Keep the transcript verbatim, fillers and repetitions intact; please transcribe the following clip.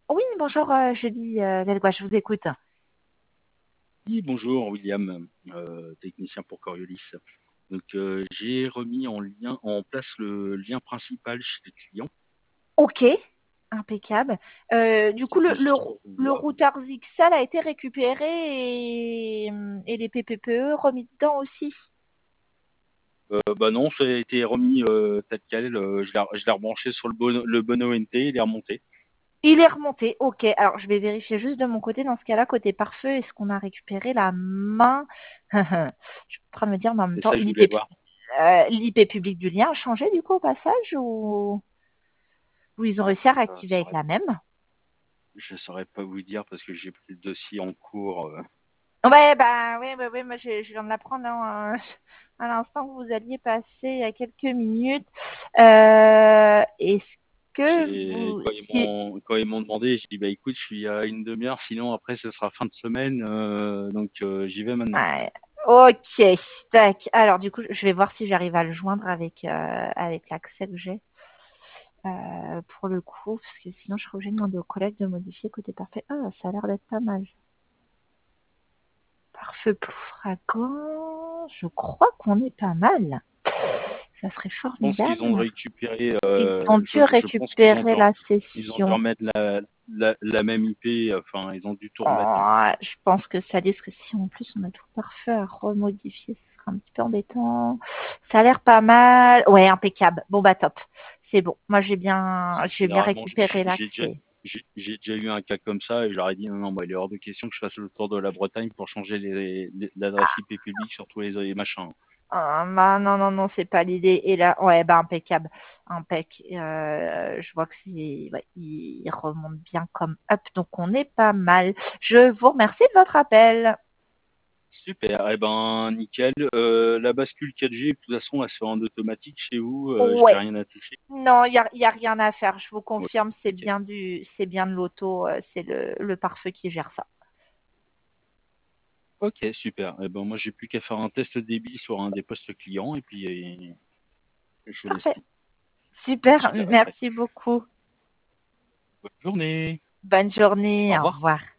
Oui, bonjour, euh, Julie euh, Delgois, je vous écoute. Oui, bonjour William, euh, technicien pour Coriolis. Donc euh, j'ai remis en lien en place le lien principal chez les clients. Ok, impeccable. Euh, du coup, C'est le, le, juste rou- pour le voir. routeur Zixal a été récupéré et, et les P P P E remis dedans aussi. Euh, bah non, ça a été remis euh, tel quel. euh, je l'ai je l'ai rebranché sur le bon, le bon O N T, il est remonté. Il est remonté, ok. Alors, je vais vérifier juste de mon côté. Dans ce cas-là, côté pare-feu, est-ce qu'on a récupéré la main? Je suis en train de me dire, mais en même Et temps, ça, je l'I P, voulais voir. euh, l'I P public du lien a changé du coup au passage ou, ou ils ont réussi à Euh, réactiver ça avec aurait- la même? je ne saurais pas vous dire parce que j'ai pris le dossier en cours. euh. Ouais, bah, oui, oui, oui, moi, je, je viens de l'apprendre hein, euh, à l'instant que vous alliez passer il y a quelques minutes. Euh, est-ce que J'ai- vous, Quand ils si, m'ont quand ils m'ont demandé, j'ai dit bah écoute, je suis à une demi-heure, sinon après ce sera fin de semaine, euh, donc euh, j'y vais maintenant. ouais, ok, tac. Alors, du coup, je vais voir si j'arrive à le joindre avec, euh, avec l'accès que j'ai, euh, pour le coup, parce que sinon, je serais obligée de demander aux collègues de modifier côté parfait. Ah, ça a l'air d'être pas mal. Parfait Ploufragan, je crois qu'on est pas mal. Ça serait Je pense qu'ils ont formidable. récupéré, Ils euh, ont je, dû je pense qu'ils ont dû, récupérer la ils ont dû session. remettre la, la, la même I P, enfin, ils ont dû tout remettre. Oh, je pense que ça dit que si en plus on a tout parfait à remodifier, ce sera un petit peu embêtant. Ça a l'air pas mal. Ouais, impeccable. Bon bah top. C'est bon. Moi j'ai bien j'ai bien Généralement, j'ai récupéré j'ai déjà, l'accès. j'ai j'ai déjà eu un cas comme ça et je leur ai dit non, non, bah, il est hors de question que je fasse le tour de la Bretagne pour changer les, les- l'adresse I P publique sur tous les, les machins. Ah, bah, non, non, non, c'est pas l'idée. Et là, ouais, bah impeccable. Impec. Euh, je vois que c'est ouais, il il remonte bien comme up, donc on est pas mal. Je vous remercie de votre appel. Super, eh ben nickel. Euh, la bascule quatre G, de toute façon, elle se fait en automatique chez vous, euh, j'ai Ouais. rien à toucher. Non, il y a, y a rien à faire. Je vous Ouais, confirme, c'est ok. bien du, c'est bien de l'auto, euh, c'est le, le pare-feu qui gère ça. Ok, super. Eh ben moi, j'ai plus qu'à faire un test débit sur un des postes clients et puis euh, je vous laisse Parfait. tout. Et puis Super. je verrai après. Merci beaucoup. Bonne journée. Bonne Au journée. Au revoir. revoir.